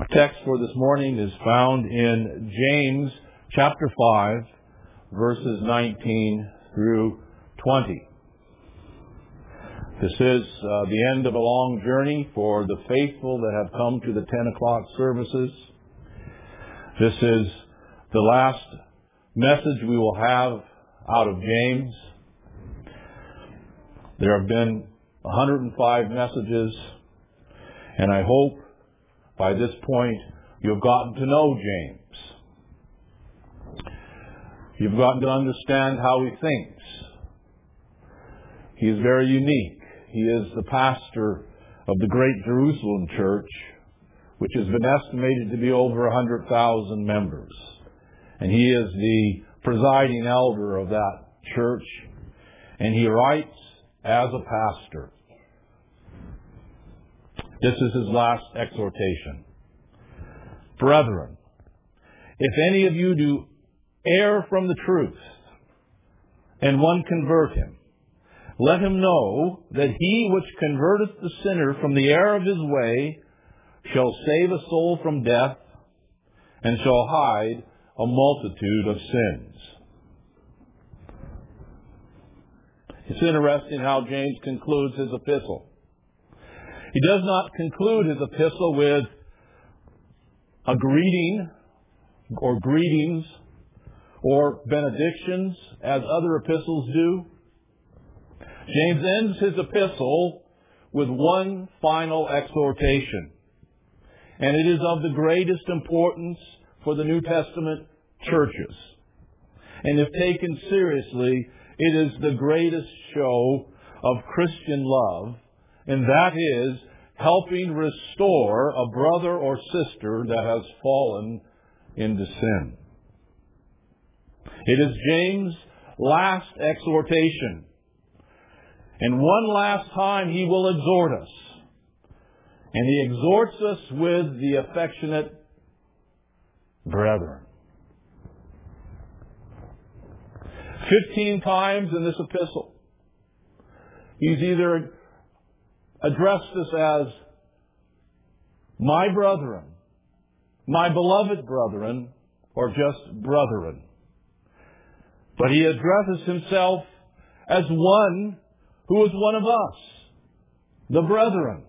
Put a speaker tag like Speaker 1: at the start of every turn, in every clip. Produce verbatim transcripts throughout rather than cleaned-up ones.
Speaker 1: Text for this morning is found in James chapter five, verses nineteen through twenty. This is uh, the end of a long journey for the faithful that have come to the ten o'clock services. This is the last message we will have out of James. There have been one hundred five messages, and I hope by this point you've gotten to know James. You've gotten to understand how he thinks. He is very unique. He is the pastor of the Great Jerusalem Church, which has been estimated to be over one hundred thousand members. And he is the presiding elder of that church. And he writes as a pastor. This is his last exhortation. Brethren, if any of you do err from the truth, and one convert him, let him know that he which converteth the sinner from the error of his way shall save a soul from death, and shall hide a multitude of sins. It's interesting how James concludes his epistle. He does not conclude his epistle with a greeting or greetings or benedictions as other epistles do. James ends his epistle with one final exhortation. And it is of the greatest importance for the New Testament churches. And if taken seriously, it is the greatest show of Christian love, and that is helping restore a brother or sister that has fallen into sin. It is James' last exhortation. And one last time he will exhort us. And he exhorts us with the affectionate brethren. Fifteen times in this epistle, he's either addressed us as my brethren, my beloved brethren, or just brethren. But he addresses himself as one who is one of us, the brethren.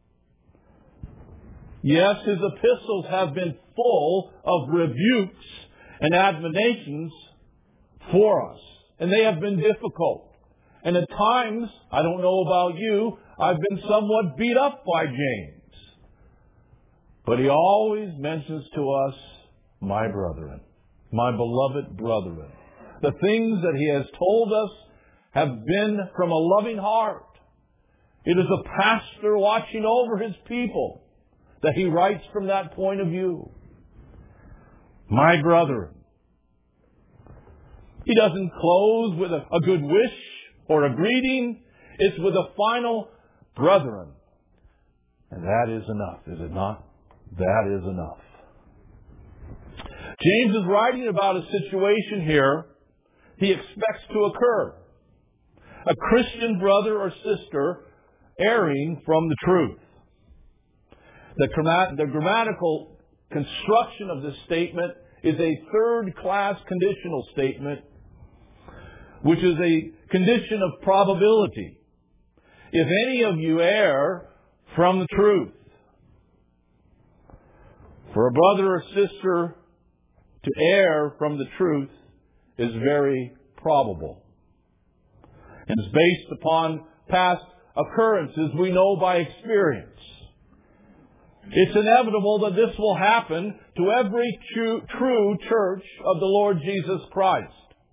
Speaker 1: Yes, his epistles have been full of rebukes and admonitions for us, and they have been difficult. And at times, I don't know about you, I've been somewhat beat up by James. But he always mentions to us, my brethren, my beloved brethren. The things that he has told us have been from a loving heart. It is a pastor watching over his people that he writes from that point of view. My brethren. He doesn't close with a, a good wish or a greeting. It's with a final brethren. And that is enough, is it not? That is enough. James is writing about a situation here he expects to occur. A Christian brother or sister erring from the truth. The, grammat- the grammatical construction of this statement is a third-class conditional statement, which is a condition of probability. If any of you err from the truth. For a brother or sister to err from the truth is very probable. And is based upon past occurrences we know by experience. It's inevitable that this will happen to every true, true church of the Lord Jesus Christ.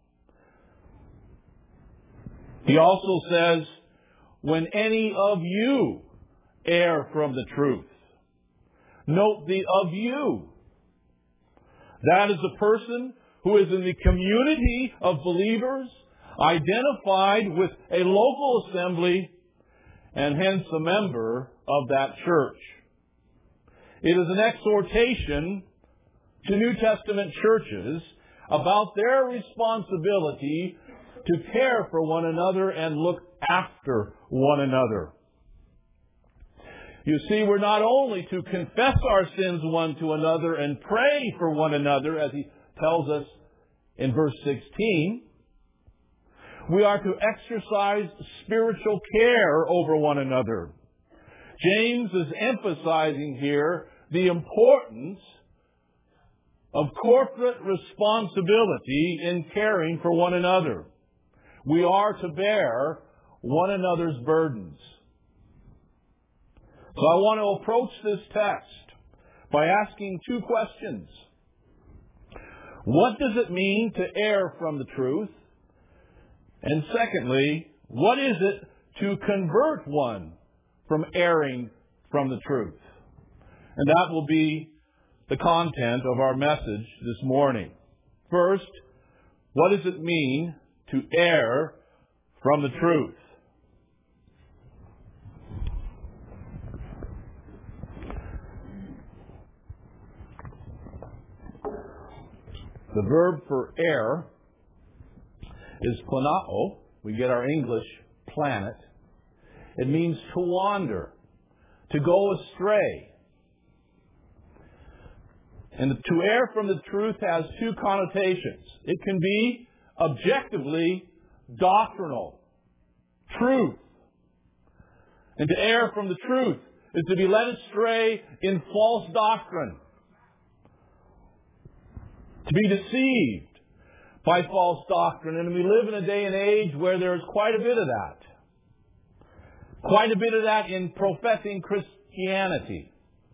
Speaker 1: He also says, when any of you err from the truth. Note the of you. That is a person who is in the community of believers, identified with a local assembly, and hence a member of that church. It is an exhortation to New Testament churches about their responsibility to care for one another and look after one another. You see, we're not only to confess our sins one to another and pray for one another, as he tells us in verse sixteen, we are to exercise spiritual care over one another. James is emphasizing here the importance of corporate responsibility in caring for one another. We are to bear one another's burdens. So I want to approach this text by asking two questions. What does it mean to err from the truth? And secondly, what is it to convert one from erring from the truth? And that will be the content of our message this morning. First, what does it mean to err from the truth? The verb for err is planao. We get our English planet. It means to wander, to go astray. And to err from the truth has two connotations. It can be objectively doctrinal, truth. And to err from the truth is to be led astray in false doctrine, to be deceived by false doctrine. And we live in a day and age where there's quite a bit of that. Quite a bit of that in professing Christianity.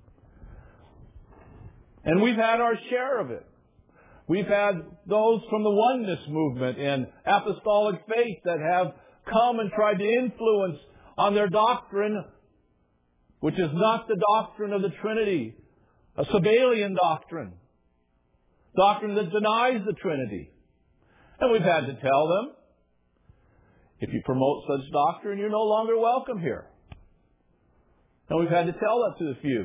Speaker 1: And we've had our share of it. We've had those from the oneness movement and apostolic faith that have come and tried to influence on their doctrine, which is not the doctrine of the Trinity, a Sabellian doctrine, doctrine that denies the Trinity. And we've had to tell them, if you promote such doctrine, you're no longer welcome here. And we've had to tell that to the few.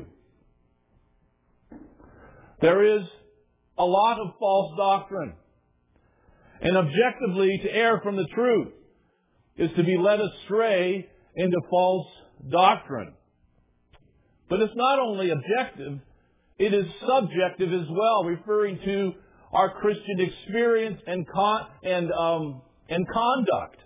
Speaker 1: There is a lot of false doctrine. And objectively, to err from the truth is to be led astray into false doctrine. But it's not only objective, it is subjective as well, referring to our Christian experience and con- and um, and conduct.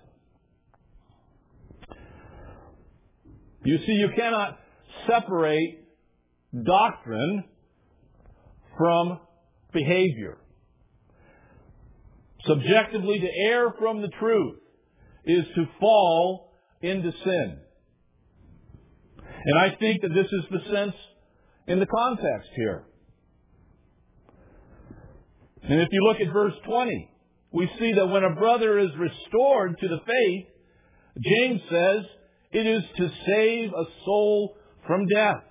Speaker 1: You see, you cannot separate doctrine from behavior. Subjectively, to err from the truth is to fall into sin. And I think that this is the sense in the context here. And if you look at verse twenty, we see that when a brother is restored to the faith, James says it is to save a soul from death.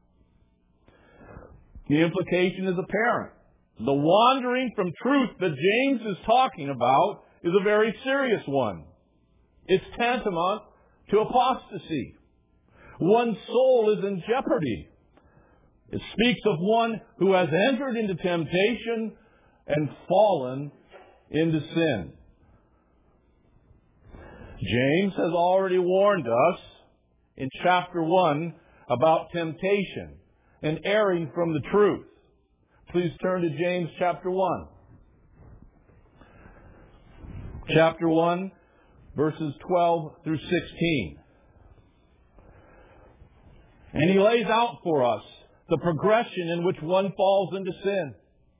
Speaker 1: The implication is apparent. The wandering from truth that James is talking about is a very serious one. It's tantamount to apostasy. One's soul is in jeopardy. It speaks of one who has entered into temptation and fallen into sin. James has already warned us in chapter one about temptation and erring from the truth. Please turn to James chapter one. Chapter one, verses twelve through sixteen. And he lays out for us the progression in which one falls into sin.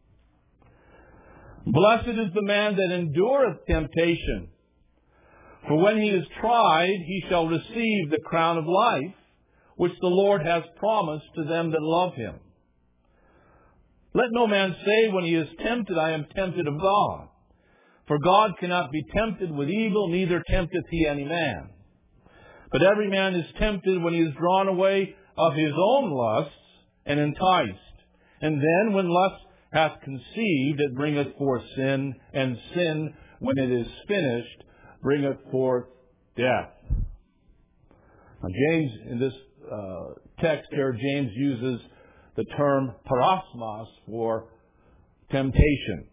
Speaker 1: Blessed is the man that endureth temptation, for when he is tried, he shall receive the crown of life, which the Lord has promised to them that love him. Let no man say when he is tempted, I am tempted of God. For God cannot be tempted with evil, neither tempteth he any man. But every man is tempted when he is drawn away of his own lusts and enticed. And then when lust hath conceived, it bringeth forth sin, and sin, when it is finished, bringeth forth death. Now James, in this uh, text here, James uses the term parosmos for temptation.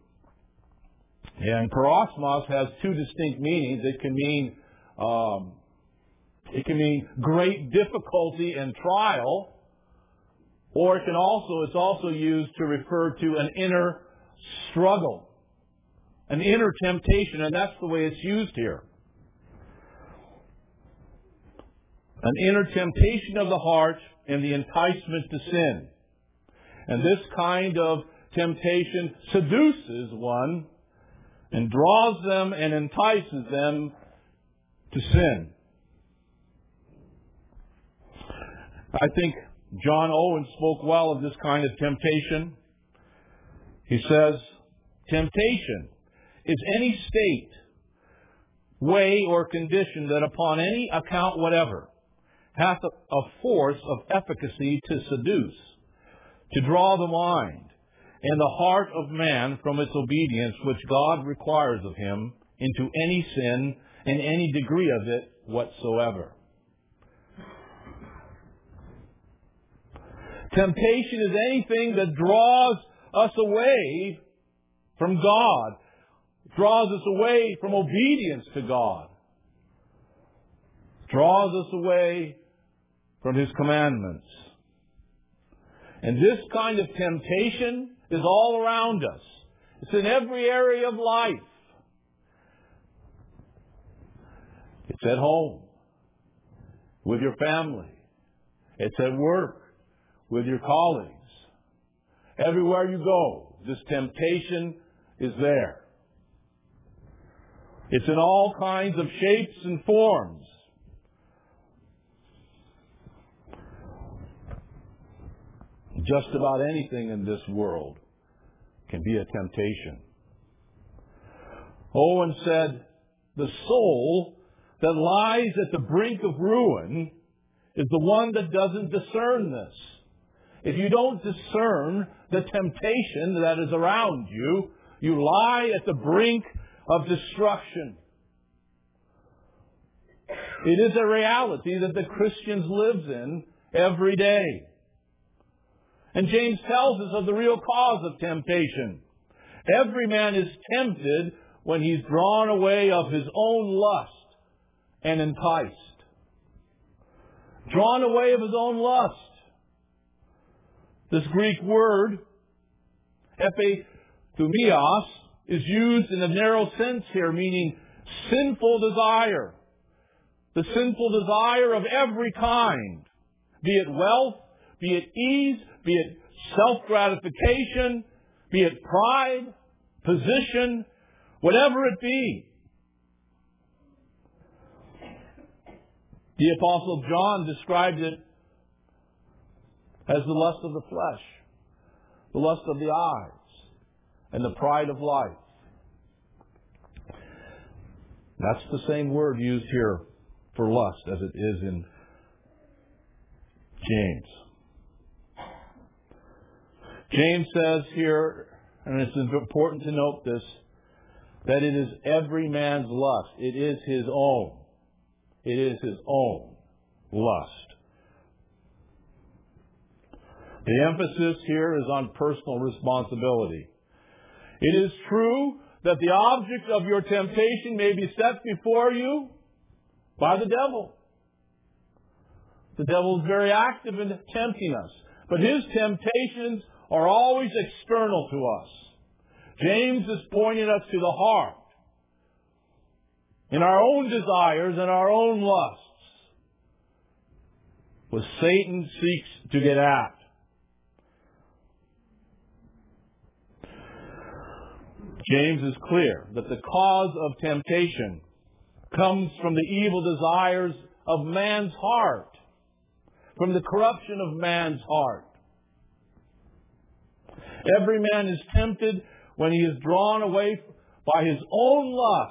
Speaker 1: And parosmos has two distinct meanings. It can mean um, It can mean great difficulty and trial. Or it can also, it's also used to refer to an inner struggle, an inner temptation, and that's the way it's used here. An inner temptation of the heart and the enticement to sin. And this kind of temptation seduces one and draws them and entices them to sin. I think John Owen spoke well of this kind of temptation. He says, temptation is any state, way, or condition that upon any account whatever hath a, a force of efficacy to seduce, to draw the mind and the heart of man from its obedience which God requires of him into any sin and any degree of it whatsoever. Temptation is anything that draws us away from God, draws us away from obedience to God, draws us away from His commandments. And this kind of temptation is all around us. It's in every area of life. It's at home, with your family. It's at work, with your colleagues. Everywhere you go, this temptation is there. It's in all kinds of shapes and forms. Just about anything in this world can be a temptation. Owen said, the soul that lies at the brink of ruin is the one that doesn't discern this. If you don't discern the temptation that is around you, you lie at the brink of destruction. It is a reality that the Christian lives in every day. And James tells us of the real cause of temptation. Every man is tempted when he's drawn away of his own lust and enticed. Drawn away of his own lust. This Greek word, epithumios, is used in a narrow sense here, meaning sinful desire. The sinful desire of every kind. Be it wealth, be it ease, be it self-gratification, be it pride, position, whatever it be. The Apostle John described it as the lust of the flesh, the lust of the eyes, and the pride of life. That's the same word used here for lust as it is in James. James says here, and it's important to note this, that it is every man's lust. It is his own. It is his own lust. The emphasis here is on personal responsibility. It is true that the object of your temptation may be set before you by the devil. The devil is very active in tempting us, but his temptations are always external to us. James is pointing us to the heart, in our own desires and our own lusts, which Satan seeks to get at. James is clear that the cause of temptation comes from the evil desires of man's heart, from the corruption of man's heart. Every man is tempted when he is drawn away by his own lusts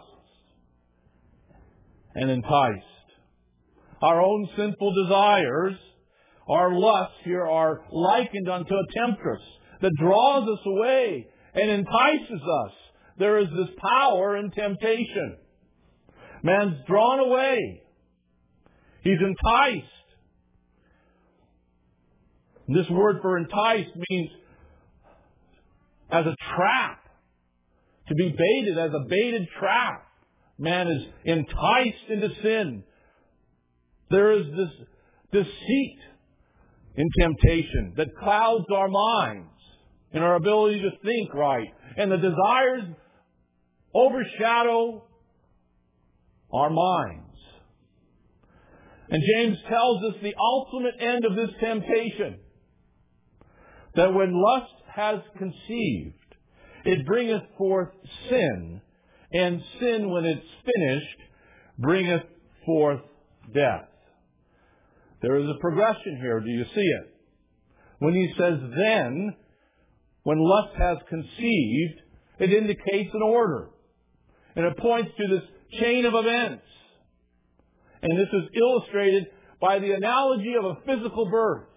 Speaker 1: and enticed. Our own sinful desires, our lusts here are likened unto a temptress that draws us away and entices us. There is this power in temptation. Man's drawn away. He's enticed. This word for enticed means as a trap. To be baited as a baited trap. Man is enticed into sin There is this deceit in temptation that clouds our minds and our ability to think right. And the desires overshadow our minds. And James tells us the ultimate end of this temptation, that when lust has conceived, it bringeth forth sin, and sin, when it's finished, bringeth forth death. There is a progression here. Do you see it? When he says then, when lust has conceived, it indicates an order. And it points to this chain of events. And this is illustrated by the analogy of a physical birth.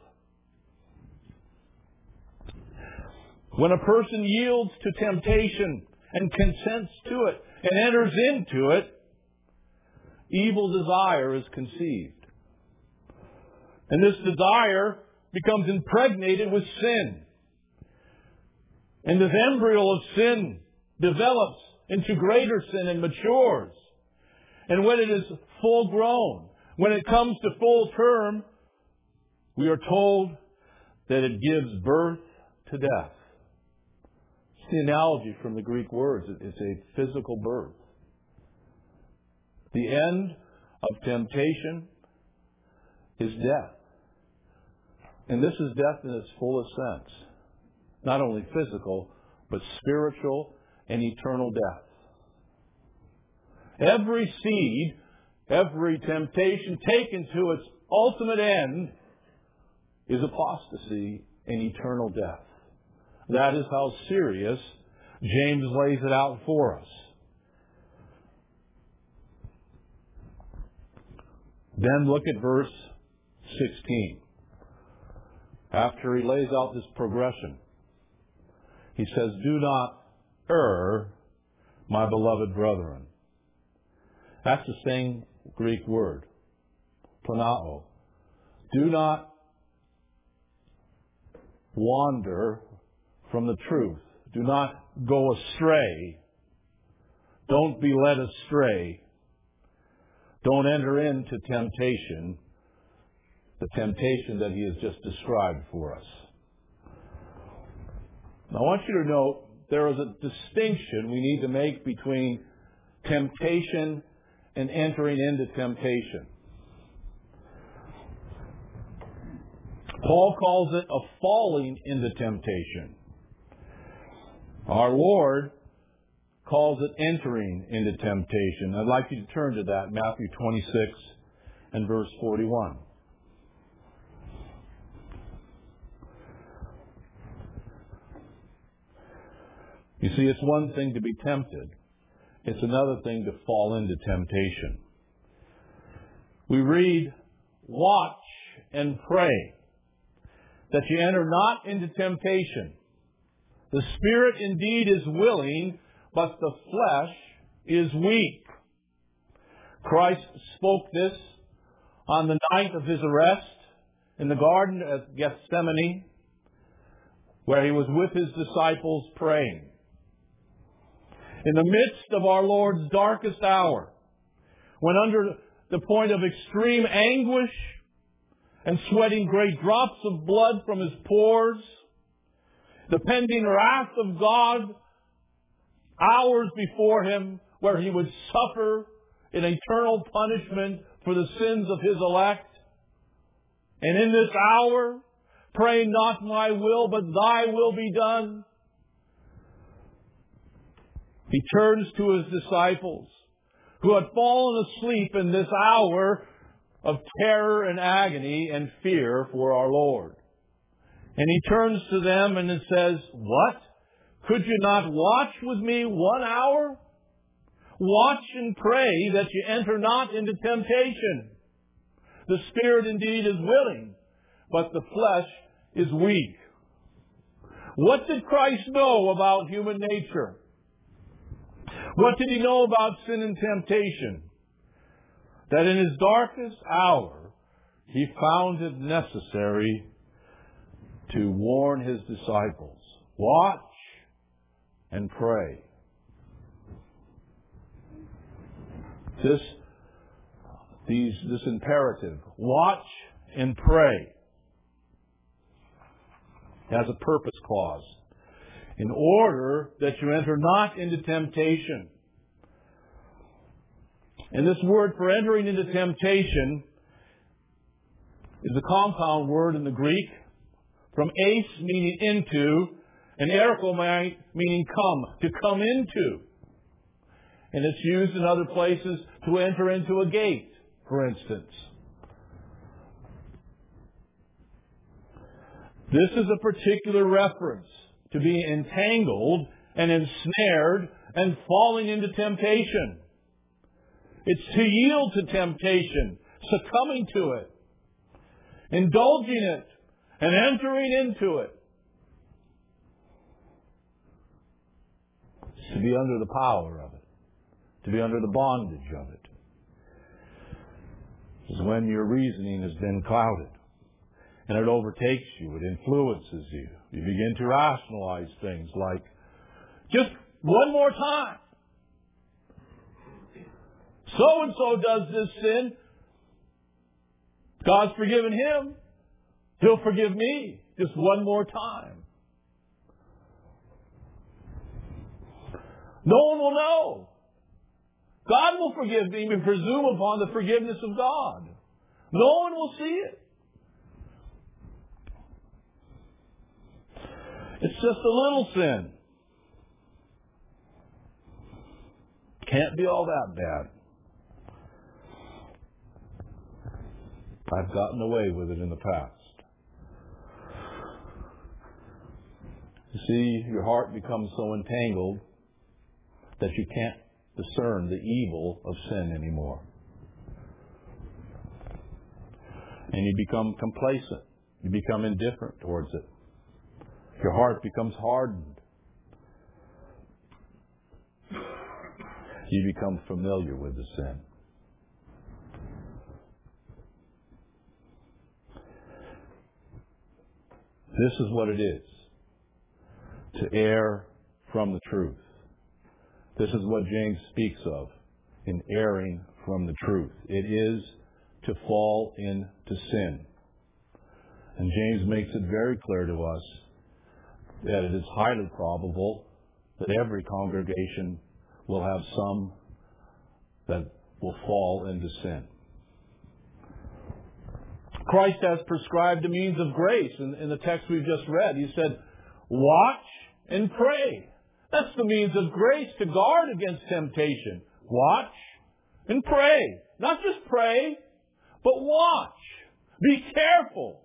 Speaker 1: When a person yields to temptation and consents to it and enters into it, evil desire is conceived. And this desire becomes impregnated with sin. And this embryo of sin develops into greater sin and matures. And when it is full grown, when it comes to full term, we are told that it gives birth to death. It's the analogy from the Greek words. It's a physical birth. The end of temptation is death. And this is death in its fullest sense. Not only physical, but spiritual and eternal death. Every seed, every temptation taken to its ultimate end is apostasy and eternal death. That is how serious James lays it out for us. Then look at verse sixteen. After he lays out this progression, he says, "Do not err, my beloved brethren." That's the same Greek word, planao. Do not wander from the truth. Do not go astray. Don't be led astray. Don't enter into temptation, the temptation that he has just described for us. Now, I want you to note there is a distinction we need to make between temptation and entering into temptation. Paul calls it a falling into temptation. Our Lord calls it entering into temptation. I'd like you to turn to that, Matthew twenty-six and verse forty-one. You see, it's one thing to be tempted. It's another thing to fall into temptation. We read, "Watch and pray, that you enter not into temptation. The spirit indeed is willing, but the flesh is weak." Christ spoke this on the night of his arrest in the Garden of Gethsemane, where he was with his disciples praying. In the midst of our Lord's darkest hour, when under the point of extreme anguish and sweating great drops of blood from his pores, the pending wrath of God, hours before him, where he would suffer an eternal punishment for the sins of his elect. And in this hour, praying, "Not my will, but thy will be done," he turns to his disciples, who had fallen asleep in this hour of terror and agony and fear for our Lord. And he turns to them and says, "What? Could you not watch with me one hour? Watch and pray that you enter not into temptation. The spirit indeed is willing, but the flesh is weak." What did Christ know about human nature? What did he know about sin and temptation? That in his darkest hour, he found it necessary to warn his disciples, "Watch and pray." This these, this imperative, watch and pray, has a purpose clause. In order that you enter not into temptation. And this word for entering into temptation is a compound word in the Greek from eis, meaning into, and erchomai, meaning come, to come into. And it's used in other places to enter into a gate, for instance. This is a particular reference to being entangled and ensnared and falling into temptation. It's to yield to temptation, succumbing to it, indulging it, and entering into it. It's to be under the power of it, to be under the bondage of it. This is when your reasoning has been clouded, and it overtakes you, it influences you. You begin to rationalize things like, just one more time. So-and-so does this sin. God's forgiven him. He'll forgive me. Just one more time. No one will know. God will forgive me. We presume upon the forgiveness of God. No one will see it. It's just a little sin. Can't be all that bad. I've gotten away with it in the past. You see, your heart becomes so entangled that you can't discern the evil of sin anymore. And you become complacent. You become indifferent towards it. Your heart becomes hardened. You become familiar with the sin. This is what it is to err from the truth. This is what James speaks of in erring from the truth. It is to fall into sin. And James makes it very clear to us that it is highly probable that every congregation will have some that will fall into sin. Christ has prescribed a means of grace in, in the text we've just read. He said, watch and pray. That's the means of grace to guard against temptation. Watch and pray. Not just pray, but watch. Be careful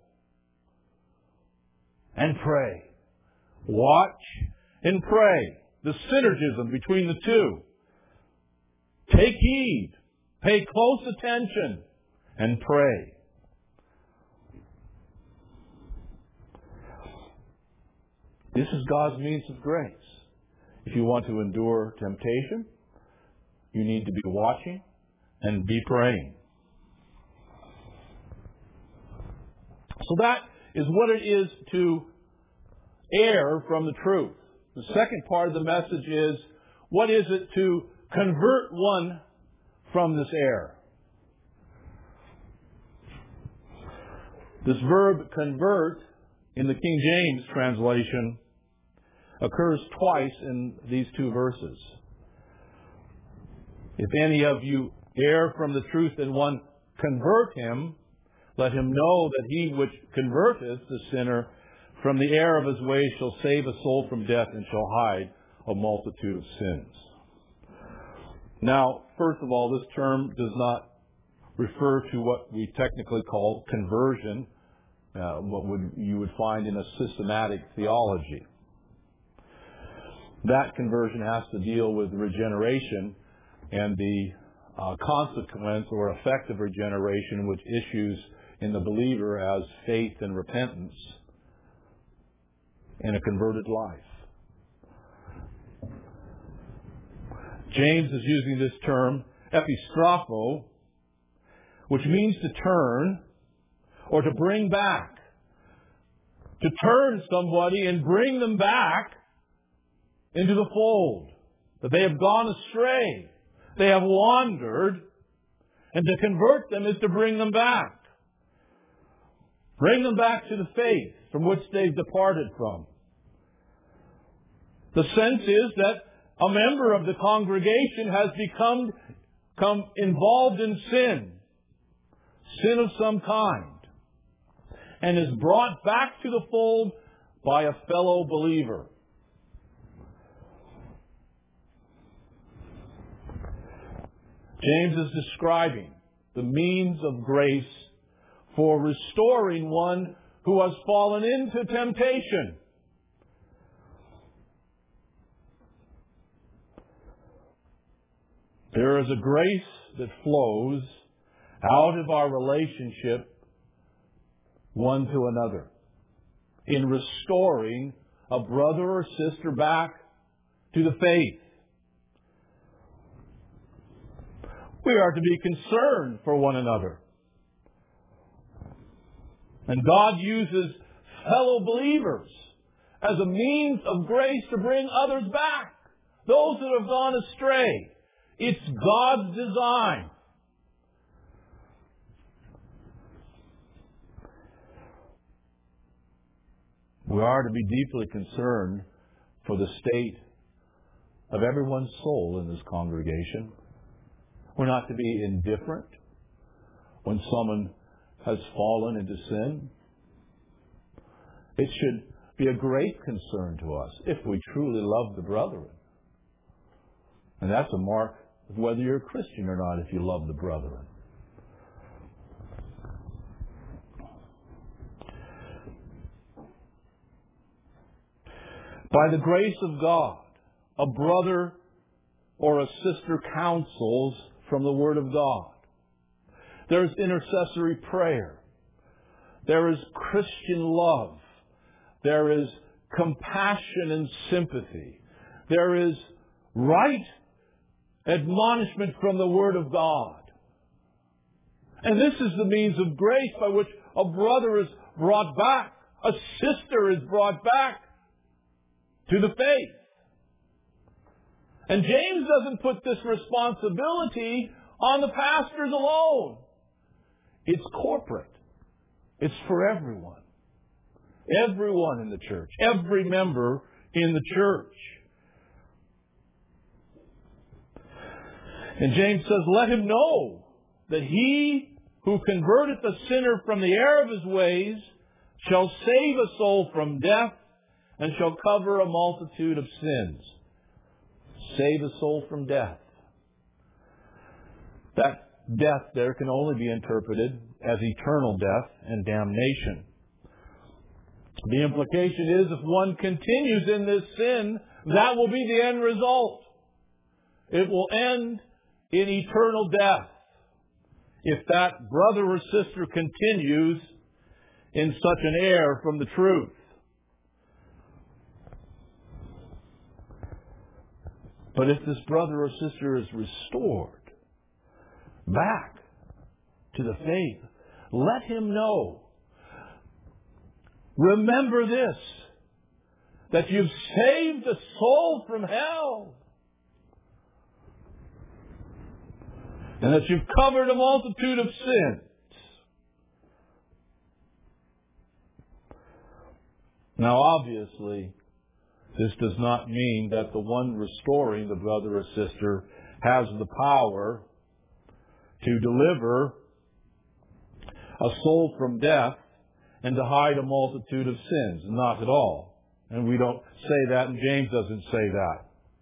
Speaker 1: and pray. Watch and pray. The synergism between the two. Take heed. Pay close attention and pray. This is God's means of grace. If you want to endure temptation, you need to be watching and be praying. So that is what it is to err from the truth. The second part of the message is, what is it to convert one from this error? This verb convert in the King James translation occurs twice in these two verses. If any of you err from the truth and one convert him, let him know that he which converteth the sinner from the error of his ways shall save a soul from death and shall hide a multitude of sins. Now, first of all, this term does not refer to what we technically call conversion, uh, what would, you would find in a systematic theology. That conversion has to deal with regeneration and the uh, consequence or effect of regeneration, which issues in the believer as faith and repentance in a converted life. James is using this term, epistropho, which means to turn or to bring back. To turn somebody and bring them back into the fold. That they have gone astray. They have wandered. And to convert them is to bring them back. Bring them back to the faith from which they've departed from. The sense is that a member of the congregation has become, become involved in sin, sin of some kind, and is brought back to the fold by a fellow believer. James is describing the means of grace for restoring one who has fallen into temptation. There is a grace that flows out of our relationship one to another in restoring a brother or sister back to the faith. We are to be concerned for one another. And God uses fellow believers as a means of grace to bring others back, those that have gone astray. It's God's design. We are to be deeply concerned for the state of everyone's soul in this congregation. We're not to be indifferent when someone has fallen into sin. It should be a great concern to us if we truly love the brethren. And that's a mark of whether you're a Christian or not, if you love the brethren. By the grace of God, a brother or a sister counsels from the Word of God. There's intercessory prayer. There is Christian love. There is compassion and sympathy. There is right admonishment from the Word of God. And this is the means of grace by which a brother is brought back, a sister is brought back to the faith. And James doesn't put this responsibility on the pastors alone. It's corporate. It's for everyone. Everyone in the church. Every member in the church. And James says, let him know that he who converteth a sinner from the error of his ways shall save a soul from death and shall cover a multitude of sins. Save a soul from death. That death there can only be interpreted as eternal death and damnation. The implication is if one continues in this sin, that will be the end result. It will end in eternal death if that brother or sister continues in such an error from the truth. But if this brother or sister is restored back to the faith, let him know. Remember this, that you've saved a soul from hell. And that you've covered a multitude of sins. Now, obviously, this does not mean that the one restoring the brother or sister has the power to deliver a soul from death and to hide a multitude of sins. Not at all. And we don't say that, and James doesn't say that.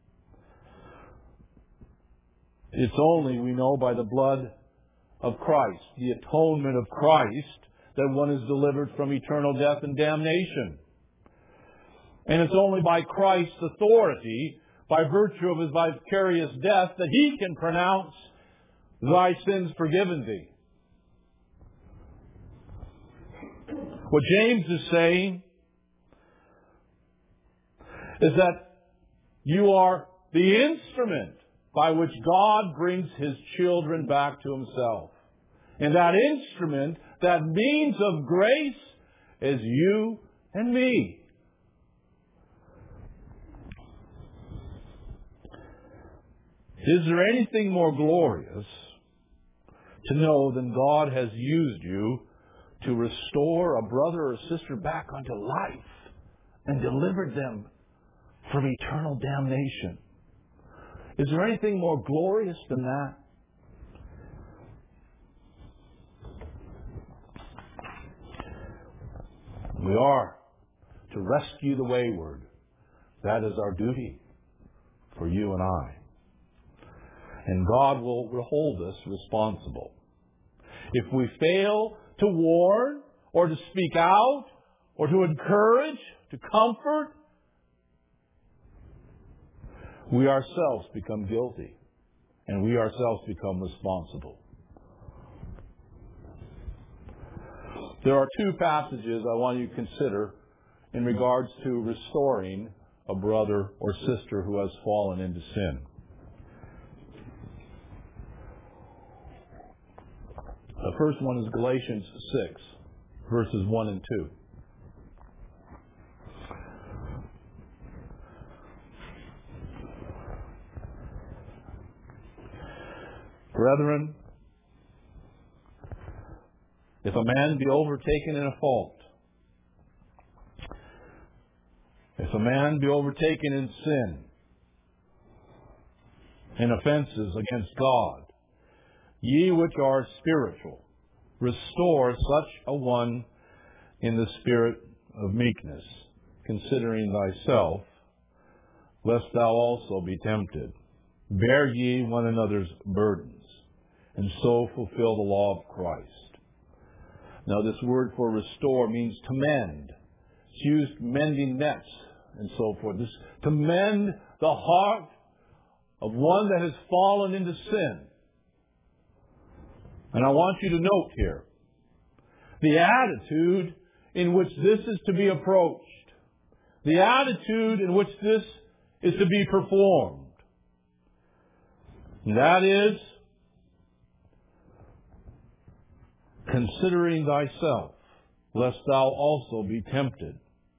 Speaker 1: It's only, we know, by the blood of Christ, the atonement of Christ, that one is delivered from eternal death and damnation. And it's only by Christ's authority, by virtue of his vicarious death, that he can pronounce, thy sins forgiven thee. What James is saying is that you are the instrument by which God brings his children back to himself. And that instrument, that means of grace, is you and me. Is there anything more glorious to know that God has used you to restore a brother or sister back unto life and delivered them from eternal damnation. Is there anything more glorious than that? We are to rescue the wayward. That is our duty for you and I. And God will hold us responsible. If we fail to warn or to speak out or to encourage, to comfort, we ourselves become guilty and we ourselves become responsible. There are two passages I want you to consider in regards to restoring a brother or sister who has fallen into sin. The first one is Galatians six, verses one and two. Brethren, if a man be overtaken in a fault, if a man be overtaken in sin, in offenses against God, ye which are spiritual, restore such a one in the spirit of meekness, considering thyself, lest thou also be tempted. Bear ye one another's burdens, and so fulfill the law of Christ. Now this word for restore means to mend. It's used mending nets and so forth. This, to mend the heart of one that has fallen into sin. And I want you to note here the attitude in which this is to be approached. The attitude in which this is to be performed. And that is considering thyself, lest thou also be tempted.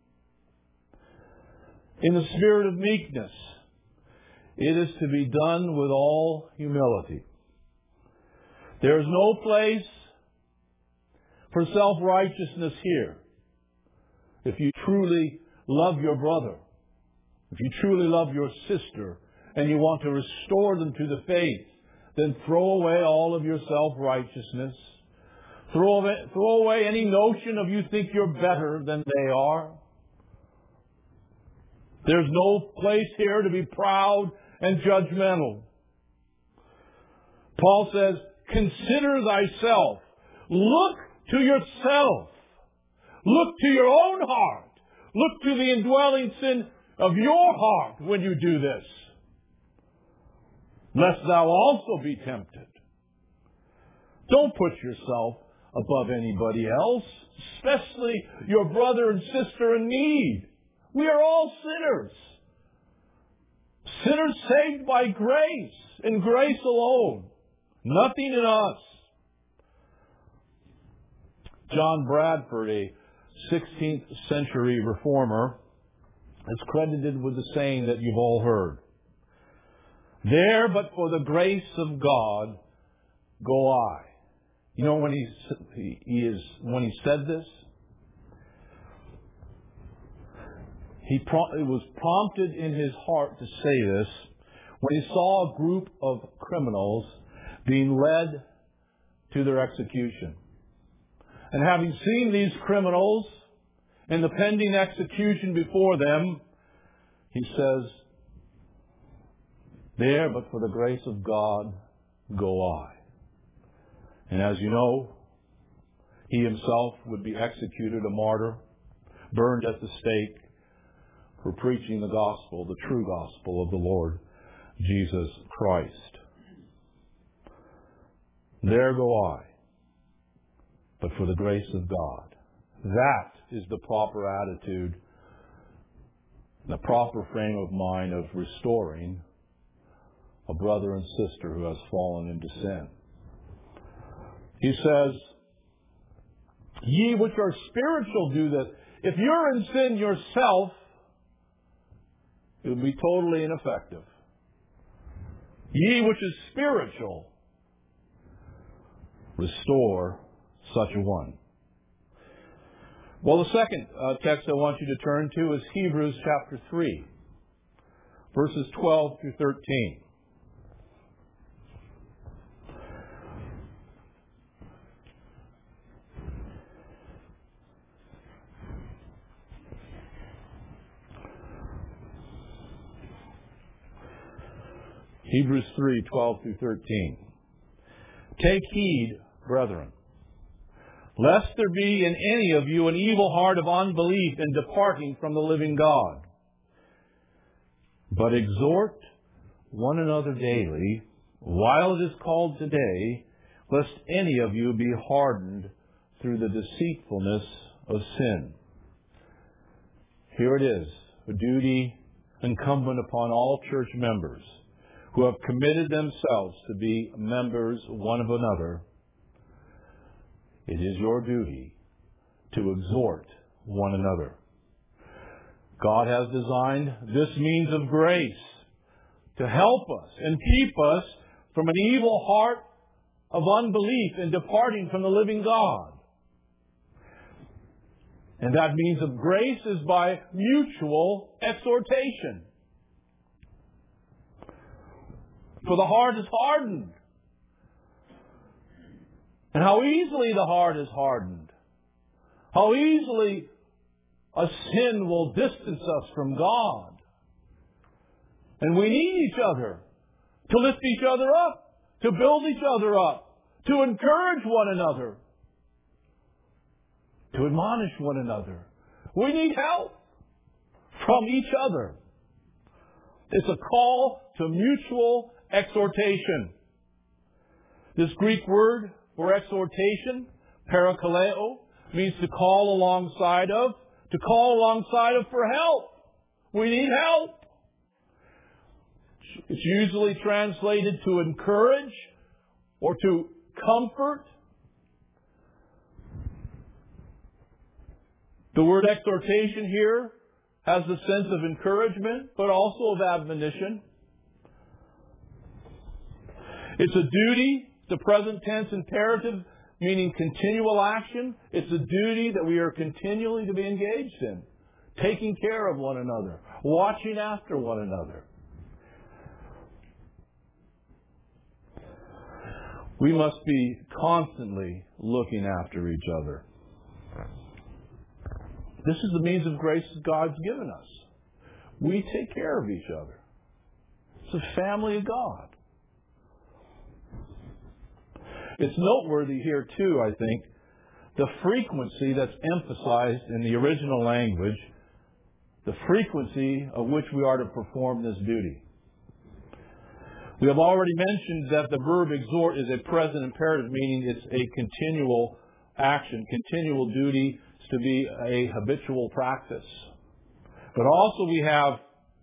Speaker 1: In the spirit of meekness, it is to be done with all humility. There is no place for self-righteousness here. If you truly love your brother, if you truly love your sister, and you want to restore them to the faith, then throw away all of your self-righteousness. Throw away, throw away any notion of you think you're better than they are. There's no place here to be proud and judgmental. Paul says, consider thyself. Look to yourself. Look to your own heart. Look to the indwelling sin of your heart when you do this, lest thou also be tempted. Don't put yourself above anybody else, especially your brother and sister in need. We are all sinners. Sinners saved by grace, and grace alone. Nothing in us. John Bradford, a sixteenth century reformer, is credited with the saying that you've all heard. There, but for the grace of God, go I. You know when he, he is when he said this, he pro- it was prompted in his heart to say this when he saw a group of criminals being led to their execution. And having seen these criminals and the pending execution before them, he says, there, but for the grace of God, go I. And as you know, he himself would be executed a martyr, burned at the stake for preaching the gospel, the true gospel of the Lord Jesus Christ. There go I, but for the grace of God. That is the proper attitude, the proper frame of mind of restoring a brother and sister who has fallen into sin. He says, ye which are spiritual do this. If you're in sin yourself, it will be totally ineffective. Ye which is spiritual. restore such a one. Well, the second uh, text I want you to turn to is Hebrews chapter three, verses twelve through thirteen. Hebrews three, twelve through thirteen. Take heed, brethren, lest there be in any of you an evil heart of unbelief in departing from the living God. But exhort one another daily, while it is called today, lest any of you be hardened through the deceitfulness of sin. Here it is, a duty incumbent upon all church members who have committed themselves to be members one of another. It is your duty to exhort one another. God has designed this means of grace to help us and keep us from an evil heart of unbelief in departing from the living God. And that means of grace is by mutual exhortation. For the heart is hardened. And how easily the heart is hardened. How easily a sin will distance us from God. And we need each other to lift each other up, to build each other up, to encourage one another, to admonish one another. We need help from each other. It's a call to mutual exhortation. This Greek word for exhortation, parakaleo, means to call alongside of, to call alongside of for help. We need help. It's usually translated to encourage or to comfort. The word exhortation here has the sense of encouragement, but also of admonition. It's a duty, the present tense imperative, meaning continual action. It's a duty that we are continually to be engaged in, taking care of one another, watching after one another. We must be constantly looking after each other. This is the means of grace that God's given us. We take care of each other. It's a family of God. It's noteworthy here, too, I think, the frequency that's emphasized in the original language, the frequency of which we are to perform this duty. We have already mentioned that the verb exhort is a present imperative, meaning it's a continual action, continual duty to be a habitual practice. But also we have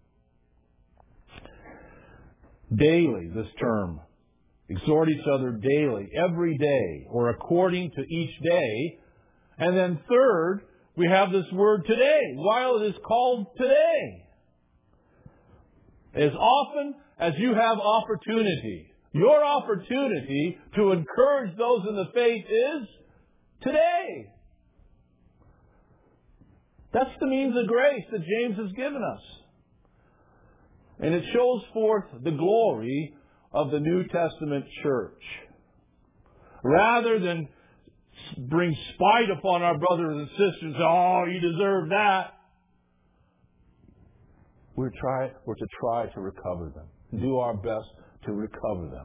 Speaker 1: daily, this term. Exhort each other daily, every day, or according to each day. And then third, we have this word today, while it is called today. As often as you have opportunity, your opportunity to encourage those in the faith is today. That's the means of grace that James has given us. And it shows forth the glory of the New Testament church. Rather than bring spite upon our brothers and sisters, oh, you deserve that, we're, try, we're to try to recover them. Do our best to recover them.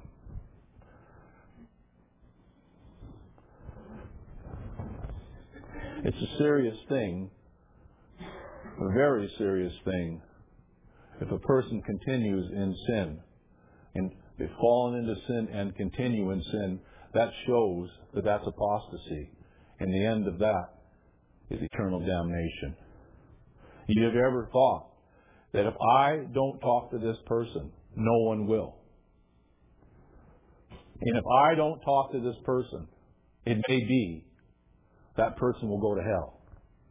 Speaker 1: It's a serious thing, a very serious thing, if a person continues in sin. And they've fallen into sin and continue in sin. That shows that that's apostasy. And the end of that is eternal damnation. You have ever thought that if I don't talk to this person, no one will? And if I don't talk to this person, it may be that person will go to hell.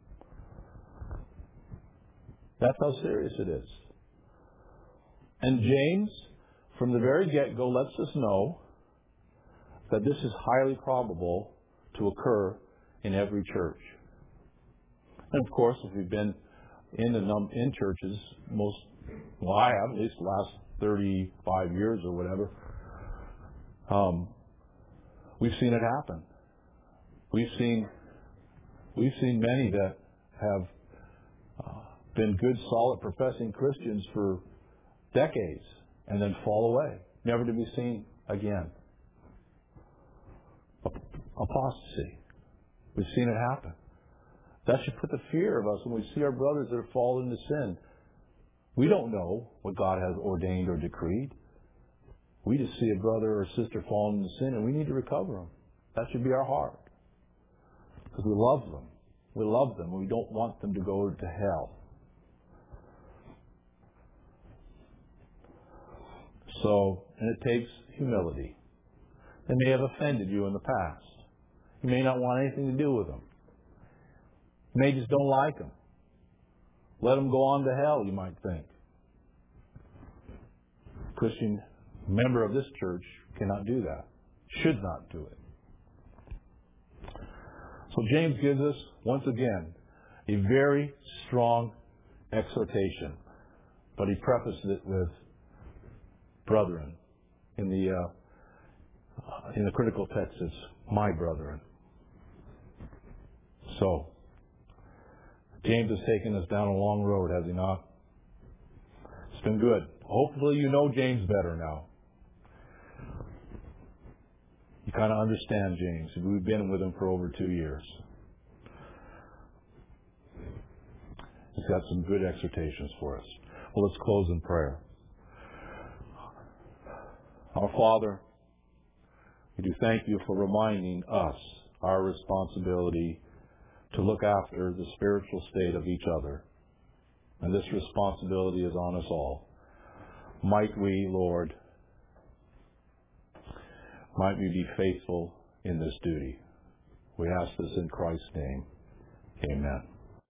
Speaker 1: That's how serious it is. And James, from the very get-go, lets us know that this is highly probable to occur in every church. And of course, if we've been in the num- in churches, most, well, I have, at least the last thirty-five years or whatever, um, we've seen it happen. We've seen, we've seen many that have uh, been good, solid, professing Christians for decades and then fall away, never to be seen again. Apostasy. We've seen it happen. That should put the fear of us when we see our brothers that have fallen into sin. We don't know what God has ordained or decreed. We just see a brother or sister falling into sin and we need to recover them. That should be our heart. Because we love them. We love them and we don't want them to go to hell. So, and it takes humility. They may have offended you in the past. You may not want anything to do with them. You may just don't like them. Let them go on to hell, you might think. A Christian member of this church cannot do that. Should not do it. So James gives us, once again, a very strong exhortation. But he prefaced it with brethren. In the uh, in the critical text, it's my brethren. So, James has taken us down a long road, has he not? It's been good. Hopefully you know James better now. You kind of understand James. We've been with him for over two years. He's got some good exhortations for us. Well, let's close in prayer. Our Father, we do thank you for reminding us our responsibility to look after the spiritual state of each other. And this responsibility is on us all. Might we, Lord, might we be faithful in this duty. We ask this in Christ's name. Amen.